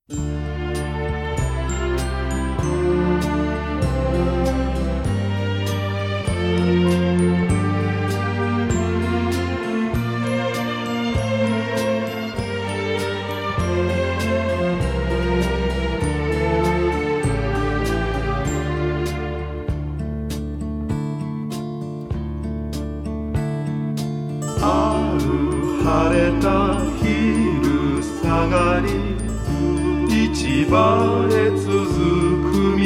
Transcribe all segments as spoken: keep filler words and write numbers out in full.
晴れた昼下がり、市場へ続く道、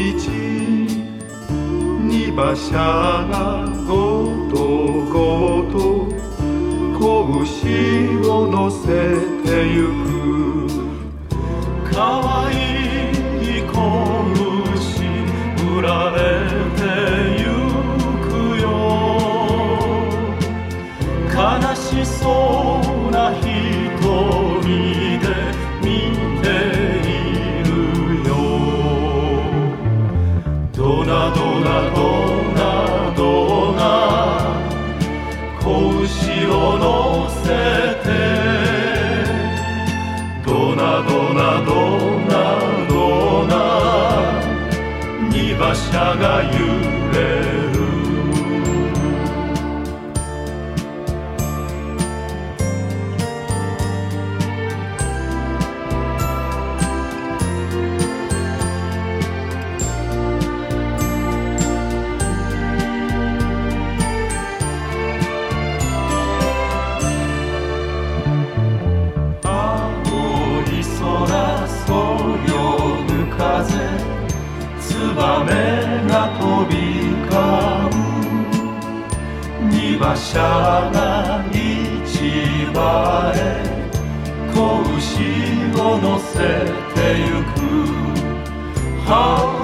荷馬車がごとごと拳を乗せてゆく。かわいい子牛売られてゆくよ。悲しそうな瞳で見ているよ。どなどなどなどな子牛を乗せて、どなどなどなどな荷馬車が揺れる。ツバメが飛び交う。荷馬車が市場へ子牛を乗せてゆく。